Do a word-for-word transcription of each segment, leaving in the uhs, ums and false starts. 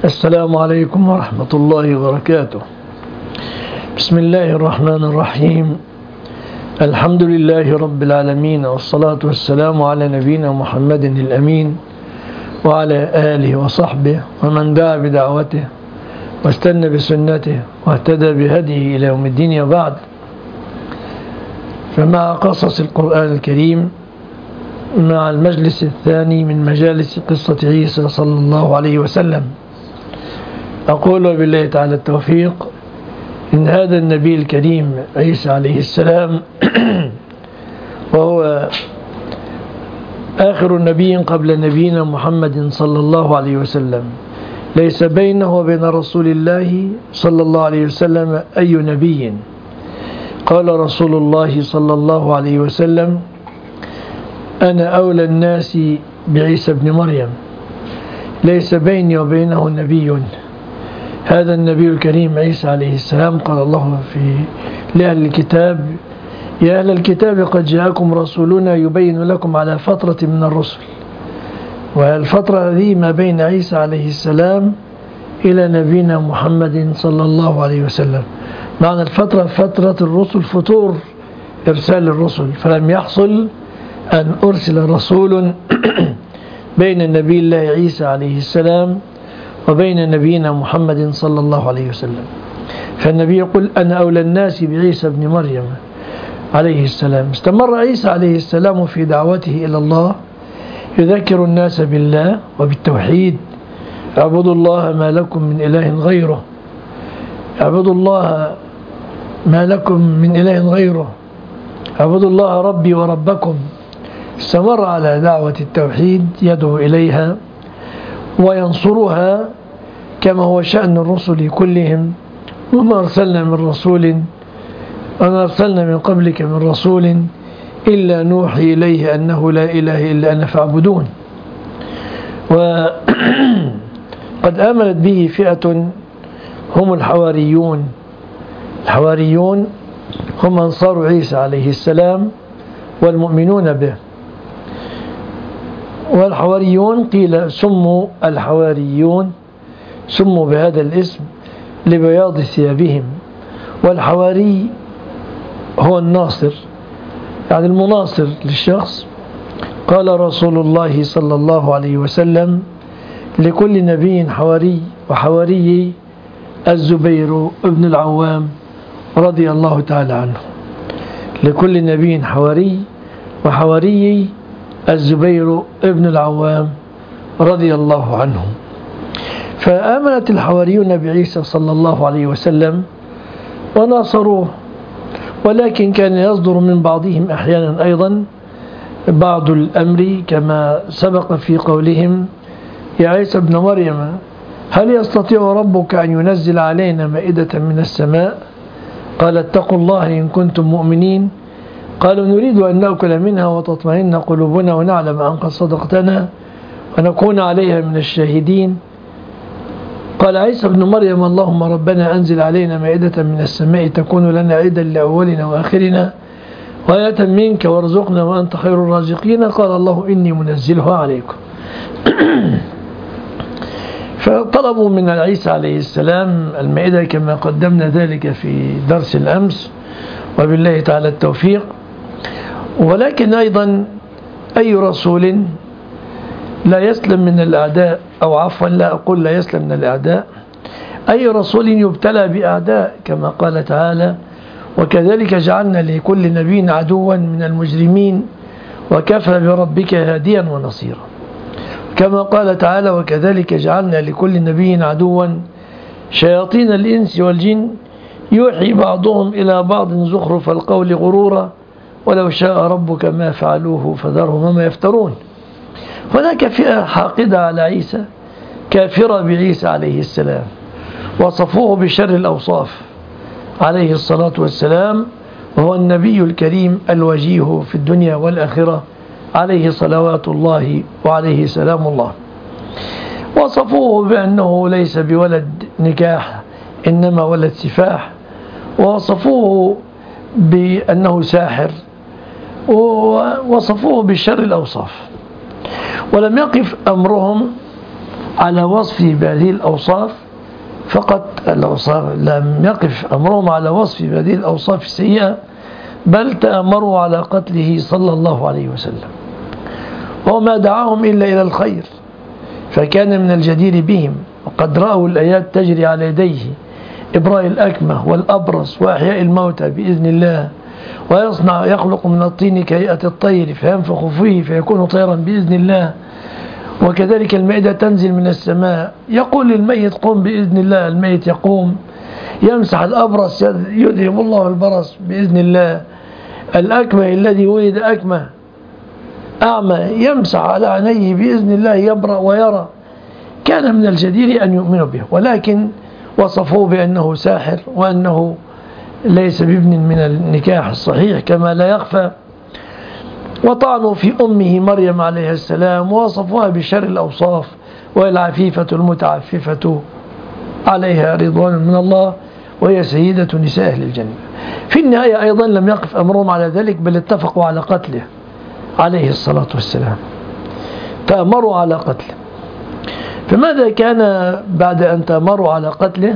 السلام عليكم ورحمة الله وبركاته. بسم الله الرحمن الرحيم. الحمد لله رب العالمين، والصلاة والسلام على نبينا محمد الأمين وعلى آله وصحبه ومن دعا بدعوته واستنى بسنته واهتدى بهديه إلى يوم الدين. وبعد، فمع قصص القرآن الكريم مع المجلس الثاني من مجالس قصة عيسى صلى الله عليه وسلم، أقول وبالله تعالى التوفيق إن هذا النبي الكريم عيسى عليه السلام وهو آخر نبي قبل نبينا محمد صلى الله عليه وسلم، ليس بينه وبين رسول الله صلى الله عليه وسلم أي نبي. قال رسول الله صلى الله عليه وسلم: أنا أولى الناس بعيسى بن مريم، ليس بيني وبينه نبي. هذا النبي الكريم عيسى عليه السلام قال الله في لأهل الكتاب: يا أهل الكتاب قد جاءكم رسولنا يبين لكم على فترة من الرسل. والفترة هذه ما بين عيسى عليه السلام إلى نبينا محمد صلى الله عليه وسلم. معنى الفترة فترة الرسل، فتور إرسال الرسل، فلم يحصل أن أرسل رسول بين النبي الله عيسى عليه السلام وبين نبينا محمد صلى الله عليه وسلم. فالنبي يقول: أنا أولى الناس بعيسى بن مريم عليه السلام. استمر عيسى عليه السلام في دعوته إلى الله، يذكر الناس بالله وبالتوحيد: اعبدوا الله ما لكم من إله غيره، اعبدوا الله ما لكم من إله غيره، اعبدوا الله ربي وربكم. استمر على دعوة التوحيد، يدعو إليها وينصرها كما هو شأن الرسل كلهم. وما أرسلنا من رسول وما أرسلنا من قبلك من رسول إلا نوحي إليه أنه لا إله إلا أنا فاعبدون. وقد آمنت به فئة هم الحواريون. الحواريون هم أنصار عيسى عليه السلام والمؤمنون به. والحواريون قيل سموا الحواريون سموا بهذا الاسم لبياض ثيابهم. والحواري هو الناصر، يعني المناصر للشخص. قال رسول الله صلى الله عليه وسلم: لكل نبي حواري، وحواري الزبير ابن العوام رضي الله تعالى عنه. لكل نبي حواري، وحواري الزبير ابن العوام رضي الله عنه. فآمنت الحواريون بعيسى صلى الله عليه وسلم وناصروه، ولكن كان يصدر من بعضهم أحيانا أيضا بعض الأمر، كما سبق في قولهم: يا عيسى ابن مريم هل يستطيع ربك أن ينزل علينا مائدة من السماء؟ قال: اتقوا الله إن كنتم مؤمنين. قالوا: نريد أن نأكل منها وتطمئن قلوبنا ونعلم أن قد صدقتنا ونكون عليها من الشاهدين. قال عيسى ابن مريم: اللهم ربنا أنزل علينا مائدة من السماء تكون لنا عيدا لأولنا وآخرنا وآية منك وارزقنا وأنت خير الرازقين. قال الله: إني منزلها عليكم. فطلبوا من عيسى عليه السلام المائدة كما قدمنا ذلك في درس الأمس، وبالله تعالى التوفيق. ولكن أيضا أي رسول لا يسلم من الأعداء، أو عفوا لا أقول لا يسلم من الأعداء، أي رسول يبتلى بأعداء، كما قال تعالى: وكذلك جعلنا لكل نبي عدوا من المجرمين وكفى بربك هاديا ونصيرا. كما قال تعالى: وكذلك جعلنا لكل نبي عدوا شياطين الإنس والجن يوحي بعضهم إلى بعض زخرف القول غرورا ولو شاء ربك ما فعلوه فذرهم وما يفترون. هناك فئة حاقدة على عيسى، كافرة بعيسى عليه السلام، وصفوه بشر الأوصاف عليه الصلاة والسلام، وهو النبي الكريم الوجيه في الدنيا والآخرة عليه صلوات الله وعليه سلام الله. وصفوه بأنه ليس بولد نكاح إنما ولد سفاح، ووصفوه بأنه ساحر، ووصفوه بشر الأوصاف. ولم يقف أمرهم على وصفه بهذه الأوصاف فقط، الأوصاف لم يقف أمرهم على وصفه بهذه الأوصاف السيئة، بل تأمروا على قتله صلى الله عليه وسلم، وما دعاهم إلا إلى الخير، فكان من الجدير بهم. وقد رأوا الآيات تجري على يديه، إبراء الأكمه والأبرص وأحياء الموتى بإذن الله، ويصنع يخلق من الطين كهيئة الطير فينفخ فيه فيكون طيرا بإذن الله. وكذلك المائدة تنزل من السماء، يقول للميت قم بإذن الله، الميت يقوم. يمسح الأبرص يذهب الله البرص بإذن الله. الأكمه الذي ولد أكمه أعمى يمسح على عينيه بإذن الله يبرأ ويرى. كان من الجدير أن يؤمنوا به، ولكن وصفوه بأنه ساحر وأنه ليس بابن من النكاح الصحيح كما لا يخفى، وطعنوا في أمه مريم عليه السلام ووصفوها بشر الأوصاف، والعفيفة المتعففة عليها رضوان من الله وهي سيدة نساء أهل الجنة. في النهاية أيضا لم يقف أمرهم على ذلك، بل اتفقوا على قتله عليه الصلاة والسلام، تأمروا على قتله. فماذا كان بعد أن تأمروا على قتله؟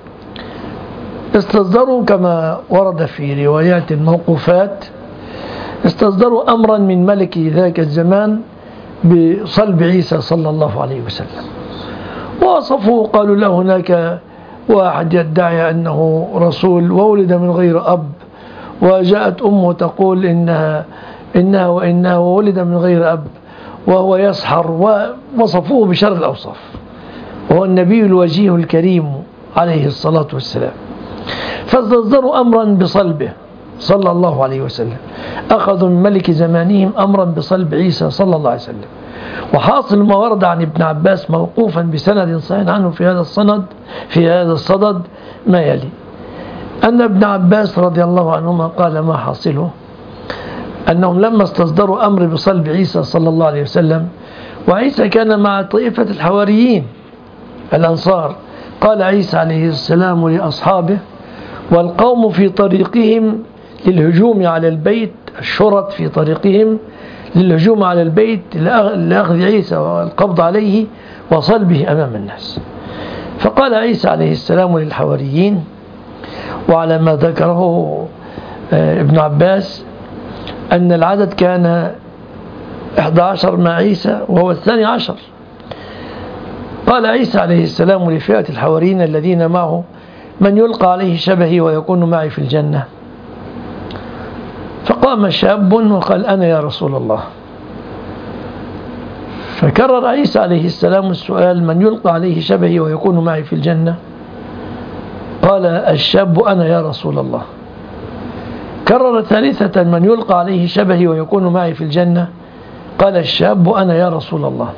استصدروا كما ورد في روايات الموقوفات، استصدروا أمرا من ملك ذاك الزمان بصلب عيسى صلى الله عليه وسلم، ووصفوا قالوا له هناك واحد يدعي أنه رسول وولد من غير أب، وجاءت أمه تقول إنها إنها وإنها وولد من غير أب، وهو يسحر، ووصفوه بشر الأوصاف، وهو النبي الوجيه الكريم عليه الصلاة والسلام. فاستصدروا أمرا بصلبه صلى الله عليه وسلم، أخذوا من ملك زمانهم أمرا بصلب عيسى صلى الله عليه وسلم. وحاصل ما ورد عن ابن عباس موقوفا بسند صحيح عنه في هذا الصند في هذا الصدد ما يلي: أن ابن عباس رضي الله عنهما قال ما حاصله أنهم لما استصدروا أمر بصلب عيسى صلى الله عليه وسلم، وعيسى كان مع طائفة الحواريين الأنصار، قال عيسى عليه السلام لأصحابه والقوم في طريقهم للهجوم على البيت، الشرط في طريقهم للهجوم على البيت لأخذ عيسى والقبض عليه وصلبه أمام الناس. فقال عيسى عليه السلام للحواريين، وعلى ما ذكره ابن عباس أن العدد كان إحدى عشر مع عيسى وهو الثاني عشر، قال عيسى عليه السلام لفئة الحواريين الذين معه: من يلقى عليه شبهي ويكون معي في الجنة؟ فقام شاب وقال: أنا يا رسول الله. فكرر عيسى عليه السلام السؤال: من يلقى عليه شبهي ويكون معي في الجنة؟ قال الشاب: أنا يا رسول الله. كرر ثالثة: من يلقى عليه شبهي ويكون معي في الجنة؟ قال الشاب: أنا يا رسول الله.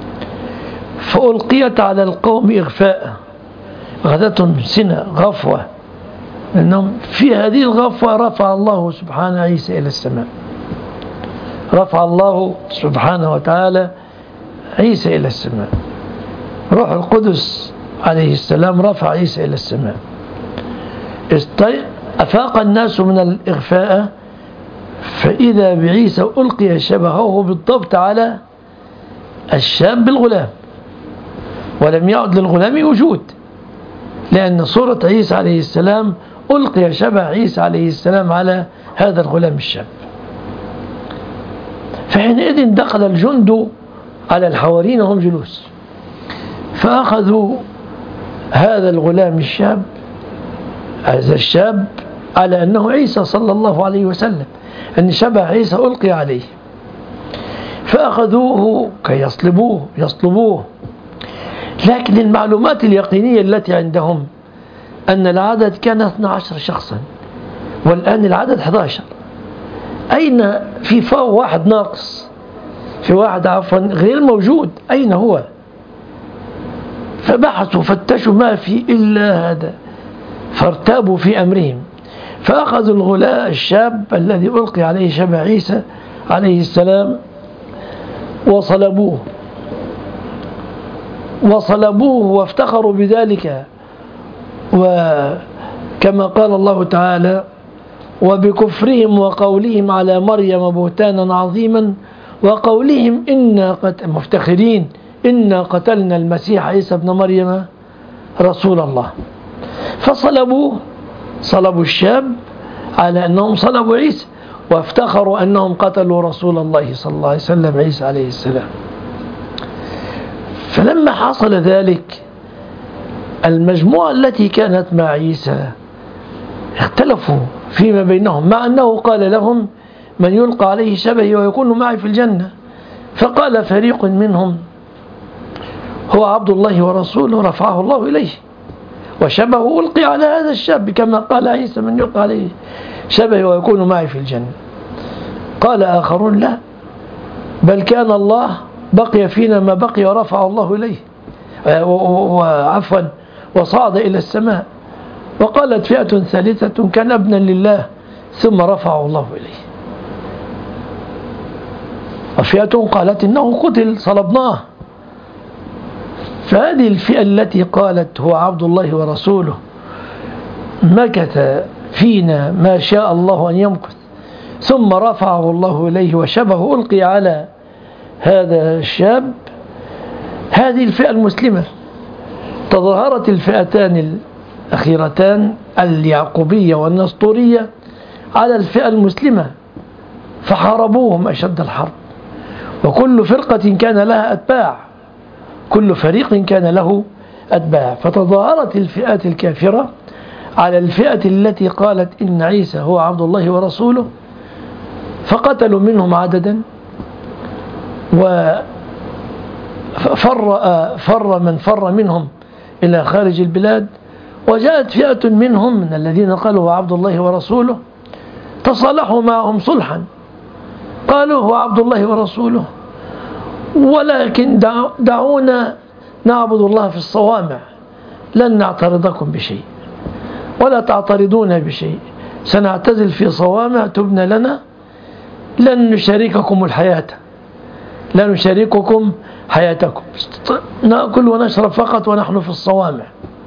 فألقيت على القوم إغفاء، غدتهم سنة غفوة، أنهم في هذه الغفوة رفع الله سبحانه عيسى إلى السماء، رفع الله سبحانه وتعالى عيسى إلى السماء. روح القدس عليه السلام رفع عيسى إلى السماء. أفاق الناس من الإغفاء، فإذا بعيسى ألقي شبهه بالضبط على الشاب الغلام، ولم يعد للغلام وجود، لأن صورة عيسى عليه السلام ألقي شبه عيسى عليه السلام على هذا الغلام الشاب. فحينئذ دخل الجند على الحواريين وهم جلوس، فأخذوا هذا الغلام الشاب هذا الشاب على أنه عيسى صلى الله عليه وسلم، أن شبه عيسى ألقي عليه، فأخذوه كي يصلبوه يصلبوه لكن المعلومات اليقينية التي عندهم أن العدد كان اثنا عشر شخصا، والآن العدد أحد عشر. أين في فاو واحد ناقص، في واحد عفوا غير موجود، أين هو؟ فبحثوا فتشوا ما في إلا هذا، فارتابوا في أمرهم، فأخذوا الغلاء الشاب الذي ألقي عليه شبه عيسى عليه السلام وصلبوه وصلبوه وافتخروا بذلك، وكما قال الله تعالى: وبكفرهم وقولهم على مريم بهتانا عظيما وقولهم إنا قد مفتخرين إنا قتلنا المسيح عيسى بن مريم رسول الله. فصلبوا صلبوا الشاب على أنهم صلبوا عيسى، وافتخروا أنهم قتلوا رسول الله صلى الله عليه وسلم عيسى عليه السلام. فلما حصل ذلك المجموعة التي كانت مع عيسى اختلفوا فيما بينهم، مع أنه قال لهم من يلقى عليه شبهي ويكون معي في الجنة. فقال فريق منهم هو عبد الله ورسوله رفعه الله إليه، وشبهه ألقي على هذا الشاب كما قال عيسى من يلقى عليه شبهي ويكون معي في الجنة. قال آخرون لا، بل كان الله بقي فينا ما بقي ورفع الله إليه، وعفوا وصعد إلى السماء. وقالت فئة ثالثة كان ابنا لله ثم رفعه الله إليه. وفئة قالت إنه قتل صلبناه. فهذه الفئة التي قالت هو عبد الله ورسوله مكث فينا ما شاء الله أن يمكث ثم رفعه الله إليه وشبه ألقي على هذا الشاب. هذه الفئة المسلمة. تظاهرت الفئتان الأخيرتان اليعقوبية والنسطورية على الفئة المسلمة فحاربوهم أشد الحرب، وكل فرقة كان لها أتباع، كل فريق كان له أتباع. فتظاهرت الفئات الكافرة على الفئة التي قالت إن عيسى هو عبد الله ورسوله، فقتلوا منهم عددا، وفر فر من فر منهم إلى خارج البلاد. وجاءت فئة منهم من الذين قالوا هو عبد الله ورسوله تصالحوا معهم صلحا، قالوا هو عبد الله ورسوله ولكن دعونا نعبد الله في الصوامع، لن نعترضكم بشيء ولا تعترضون بشيء، سنعتزل في صوامع تبنى لنا، لن نشارككم الحياة، لا نشارككم حياتكم، نأكل ونشرب فقط ونحن في الصوامع.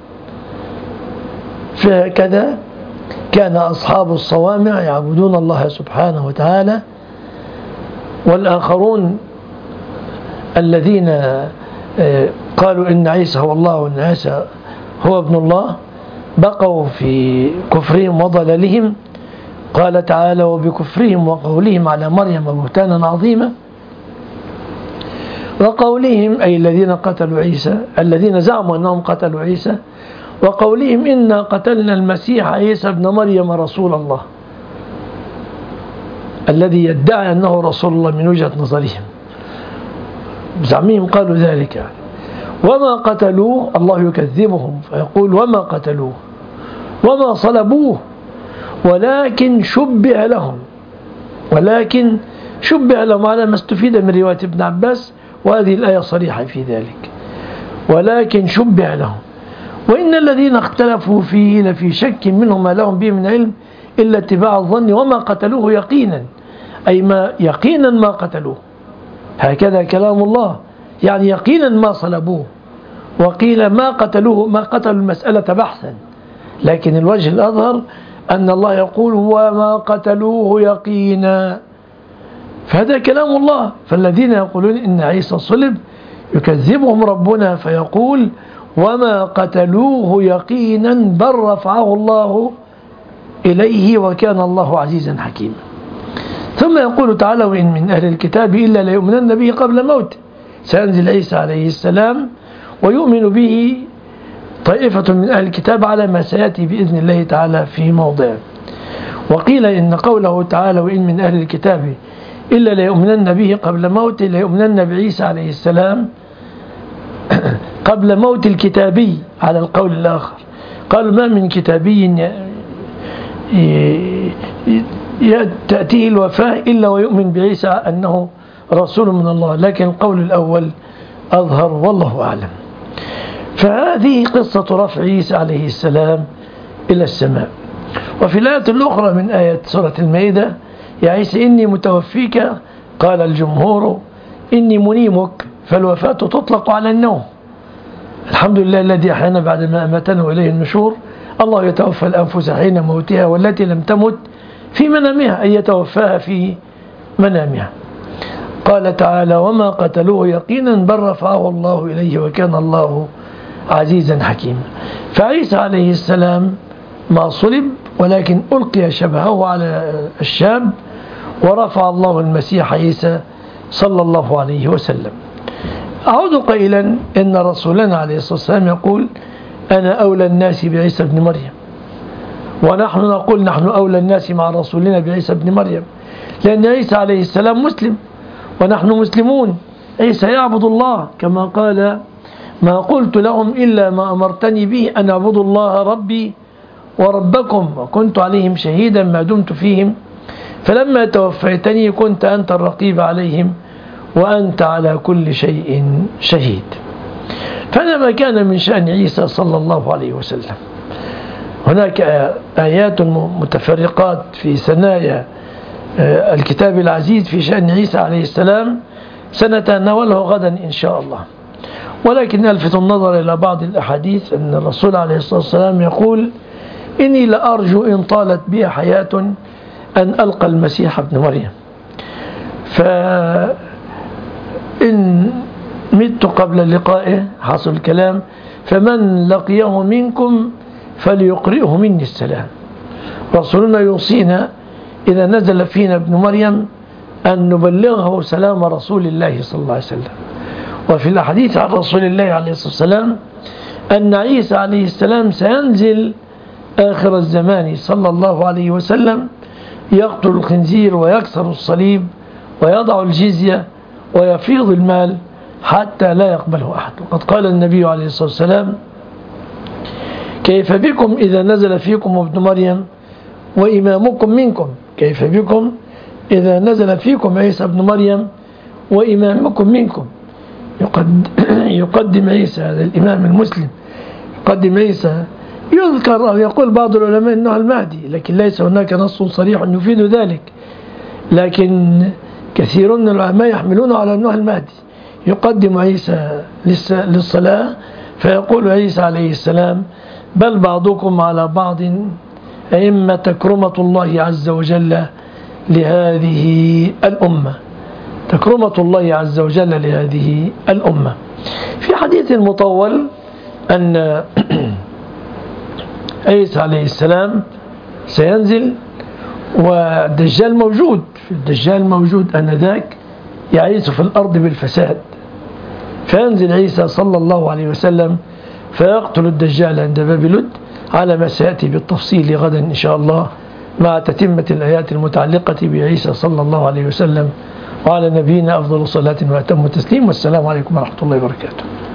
فهكذا كان أصحاب الصوامع يعبدون الله سبحانه وتعالى. والآخرون الذين قالوا إن عيسى هو الله وإن عيسى هو ابن الله بقوا في كفرهم وضلالهم. قال تعالى وبكفرهم وقولهم على مريم بهتانا عظيما، وقولهم أي الذين قتلوا عيسى الذين زعموا أنهم قتلوا عيسى، وقولهم إنا قتلنا المسيح عيسى ابن مريم رسول الله، الذي يدعي أنه رسول الله من وجهة نظرهم، زعمهم قالوا ذلك يعني. وما قتلوه، الله يكذبهم فيقول وما قتلوه وما صلبوه ولكن شبه لهم، ولكن شبه لهم على ما استفيد من رواية ابن عباس، وهذه الآية صريحة في ذلك، ولكن شبه لهم. وإن الذين اختلفوا فيه لفي شك منه ما لهم به من علم إلا اتباع الظن وما قتلوه يقينا، أي ما يقينا ما قتلوه، هكذا كلام الله، يعني يقينا ما صلبوه. وقيل ما قتلوه ما قتلوا المسألة بحثا، لكن الوجه الأظهر أن الله يقول وما قتلوه يقينا، فهذا كلام الله. فالذين يقولون إن عيسى صلب يكذبهم ربنا فيقول وما قتلوه يقينا بل رفعه الله إليه وكان الله عزيزا حكيما. ثم يقول تعالى وإن من أهل الكتاب إلا ليؤمنن به قبل موته، سينزل عيسى عليه السلام ويؤمن به طائفة من أهل الكتاب على ما سيأتي بإذن الله تعالى في موضع. وقيل إن قوله تعالى وإن من أهل الكتاب إلا ليؤمنن به قبل موته ليؤمنن بعيسى عليه السلام قبل موت الكتابي على القول الآخر. قالوا ما من كتابي تأتيه الوفاة إلا ويؤمن بعيسى أنه رسول من الله، لكن القول الأول أظهر والله أعلم. فهذه قصة رفع عيسى عليه السلام إلى السماء. وفي الآية الأخرى من آية سورة المائدة يا عيسى إني متوفيك قال الجمهور إني منيمك، فالوفاة تطلق على النوم. الحمد لله الذي أحيانا بعد ما أماتنا وإليه النشور. الله يتوفى الأنفس حين موتها والتي لم تمت في منامها، أي يتوفاها في منامها. قال تعالى وما قتلوه يقينا بل رفعه الله إليه وكان الله عزيزا حكيما. فعيسى عليه السلام ما صلب ولكن ألقي شبهه على الشاب ورفع الله المسيح عيسى صلى الله عليه وسلم. أعود قائلا إن رسولنا عليه الصلاة والسلام يقول أنا أولى الناس بعيسى بن مريم، ونحن نقول نحن أولى الناس مع رسولنا بعيسى بن مريم، لأن عيسى عليه السلام مسلم ونحن مسلمون. عيسى يعبد الله كما قال ما قلت لهم إلا ما أمرتني به أن أعبدوا الله ربي وربكم وكنت عليهم شهيدا ما دمت فيهم فلما توفيتني كنت أنت الرقيب عليهم وأنت على كل شيء شهيد. فهذا ما كان من شأن عيسى صلى الله عليه وسلم. هناك آيات متفرقات في ثنايا الكتاب العزيز في شأن عيسى عليه السلام سنتناوله غدا إن شاء الله، ولكن ألفت النظر إلى بعض الأحاديث أن الرسول عليه الصلاة والسلام يقول إني لأرجو إن طالت بي حياة أن ألقى المسيح ابن مريم، فإن مت قبل لقائه حصل الكلام فمن لقيه منكم فليقرئه مني السلام. رسولنا يوصينا إذا نزل فينا ابن مريم أن نبلغه سلام رسول الله صلى الله عليه وسلم. وفي الحديث عن رسول الله عليه الصلاة والسلام أن عيسى عليه السلام سينزل آخر الزمان صلى الله عليه وسلم يقتل الخنزير ويكسر الصليب ويضع الجزية ويفيض المال حتى لا يقبله أحد. وقد قال النبي عليه الصلاة والسلام كيف بكم إذا نزل فيكم ابن مريم وإمامكم منكم، كيف بكم إذا نزل فيكم عيسى ابن مريم وإمامكم منكم. يقدم عيسى هذا الإمام المسلم يقدم عيسى، يذكر أو يقول بعض العلماء أنه المهدي، لكن ليس هناك نص صريح يفيد ذلك، لكن كثير من العلماء يحملون على أنه المهدي. يقدم عيسى للصلاة فيقول عيسى عليه السلام بل بعضكم على بعض أئمة كرمة الله عز وجل لهذه الأمة، تكرمة الله عز وجل لهذه الأمة. في حديث مطول أن عيسى عليه السلام سينزل والدجال موجود، الدجال موجود أنذاك يعيش في الأرض بالفساد، فينزل عيسى صلى الله عليه وسلم فيقتل الدجال عند باب لد على ما سيأتي بالتفصيل غدا إن شاء الله مع تتمة الآيات المتعلقة بعيسى صلى الله عليه وسلم. وعلى نبينا أفضل الصلاة وأتم التسليم، والسلام عليكم ورحمة الله وبركاته.